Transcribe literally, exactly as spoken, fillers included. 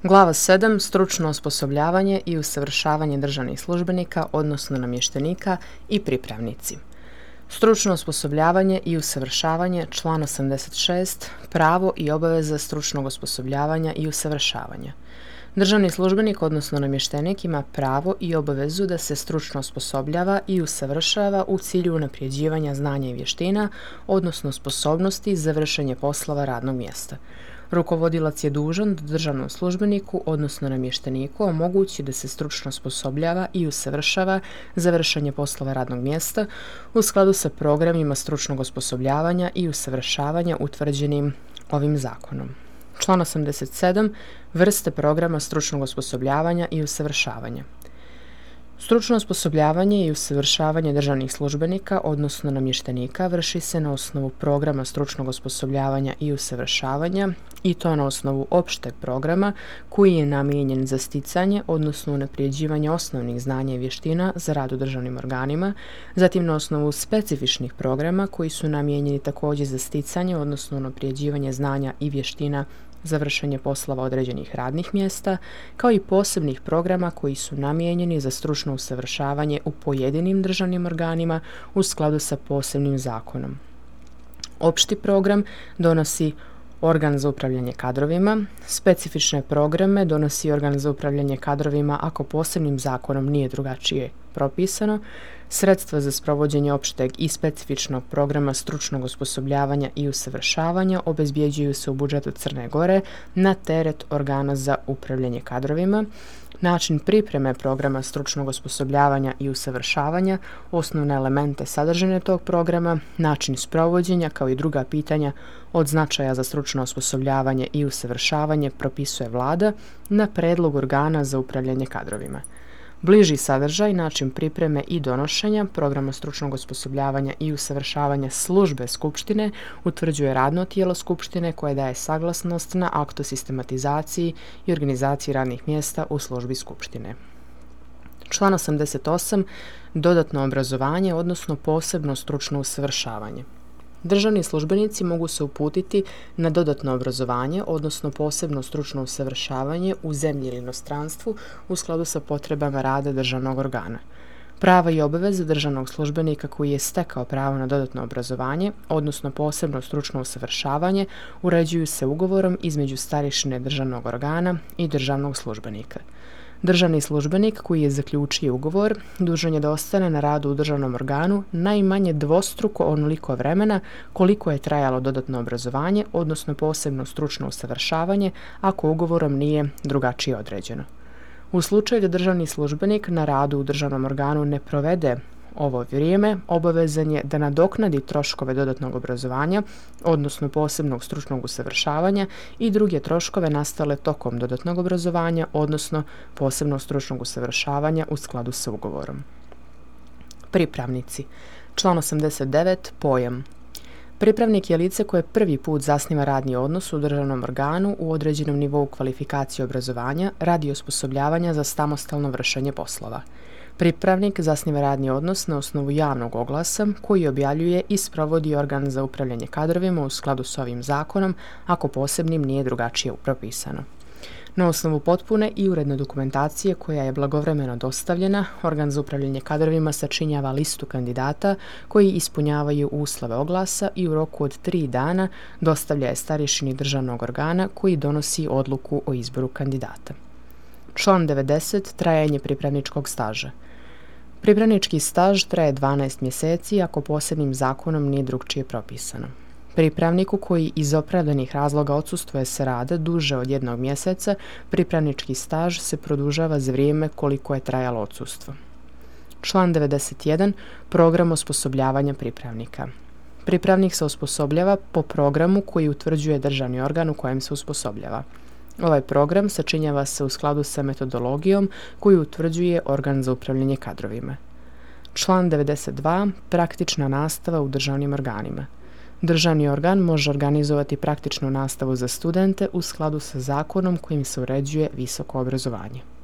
Glava sedam. Stručno osposobljavanje i usavršavanje državnih službenika, odnosno namještenika i pripravnici. Stručno osposobljavanje i usavršavanje, član osamdeset šest. Pravo i obaveza stručnog osposobljavanja i usavršavanja. Državni službenik, odnosno namještenik, ima pravo i obavezu da se stručno osposobljava i usavršava u cilju unapređivanja znanja i vještina, odnosno sposobnosti za vršenje poslova radnog mjesta. Rukovodilac je dužan da državnom službeniku, odnosno namješteniku, omogući da se stručno osposobljava i usavršava za vršenje poslova radnog mjesta u skladu sa programima stručnog osposobljavanja i usavršavanja utvrđenim ovim zakonom. Član osamdeset sedam. Vrste programa stručnog osposobljavanja i usavršavanja. Stručno osposobljavanje i usavršavanje državnih službenika, odnosno namještenika, vrši se na osnovu programa stručnog osposobljavanja i usavršavanja i to na osnovu opšteg programa koji je namijenjen za sticanje, odnosno unapređivanje osnovnih znanja i vještina za rad u državnim organima, zatim na osnovu specifičnih programa koji su namijenjeni također za sticanje, odnosno unapređivanje znanja i vještina za vršenje poslova određenih radnih mjesta, kao i posebnih programa koji su namijenjeni za stručno usavršavanje u pojedinim državnim organima u skladu sa posebnim zakonom. Opšti program donosi organ za upravljanje kadrovima, specifične programe donosi organ za upravljanje kadrovima ako posebnim zakonom nije drugačije propisano. Sredstva za sprovođenje opšteg i specifičnog programa stručnog osposobljavanja i usavršavanja obezbjeđuju se u budžetu Crne Gore na teret organa za upravljanje kadrovima. Način pripreme programa stručnog osposobljavanja i usavršavanja, osnovne elemente sadržine tog programa, način sprovođenja kao i druga pitanja od značaja za stručno osposobljavanje i usavršavanje propisuje Vlada na predlog organa za upravljanje kadrovima. Bliži sadržaj, način pripreme i donošenja programa stručnog osposobljavanja i usavršavanja službe Skupštine utvrđuje radno tijelo Skupštine koje daje saglasnost na akt o sistematizaciji i organizaciji radnih mjesta u službi Skupštine. Član osamdeset osam. Dodatno obrazovanje, odnosno posebno stručno usavršavanje. Državni službenici mogu se uputiti na dodatno obrazovanje, odnosno posebno stručno usavršavanje u zemlji ili inostranstvu u skladu sa potrebama rada državnog organa. Prava i obaveze državnog službenika koji je stekao pravo na dodatno obrazovanje, odnosno posebno stručno usavršavanje, uređuju se ugovorom između starješine državnog organa i državnog službenika. Državni službenik koji je zaključio ugovor dužan je da ostane na radu u državnom organu najmanje dvostruko onoliko vremena koliko je trajalo dodatno obrazovanje, odnosno posebno stručno usavršavanje, ako ugovorom nije drugačije određeno. U slučaju da državni službenik na radu u državnom organu ne provede ovo vrijeme, obavezan je da nadoknadi troškove dodatnog obrazovanja, odnosno posebnog stručnog usavršavanja i druge troškove nastale tokom dodatnog obrazovanja, odnosno posebnog stručnog usavršavanja u skladu sa ugovorom. Pripravnici. Član osamdeset devet. Pojam. Pripravnik je lice koje prvi put zasniva radni odnos u državnom organu u određenom nivou kvalifikacije obrazovanja radi osposobljavanja za samostalno vršenje poslova. Pripravnik zasniva radni odnos na osnovu javnog oglasa koji objavljuje i sprovodi organ za upravljanje kadrovima u skladu s ovim zakonom ako posebnim nije drugačije propisano. Na osnovu potpune i uredne dokumentacije koja je blagovremeno dostavljena, organ za upravljanje kadrovima sačinjava listu kandidata koji ispunjavaju uslove oglasa i u roku od tri dana dostavlja je starješini državnog organa koji donosi odluku o izboru kandidata. Član devedeset. Trajanje pripravničkog staža. Pripravnički staž traje dvanaest mjeseci ako posebnim zakonom nije drukčije propisano. Pripravniku koji iz opravdanih razloga odsustvuje sa rada duže od jednog mjeseca, pripravnički staž se produžava za vrijeme koliko je trajalo odsustvo. Član devedeset jedan. Program osposobljavanja pripravnika. Pripravnik se osposobljava po programu koji utvrđuje državni organ u kojem se osposobljava. Ovaj program sačinjava se u skladu sa metodologijom koju utvrđuje organ za upravljanje kadrovima. Član devedeset dva. Praktična nastava u državnim organima. Državni organ može organizovati praktičnu nastavu za studente u skladu sa zakonom kojim se uređuje visoko obrazovanje.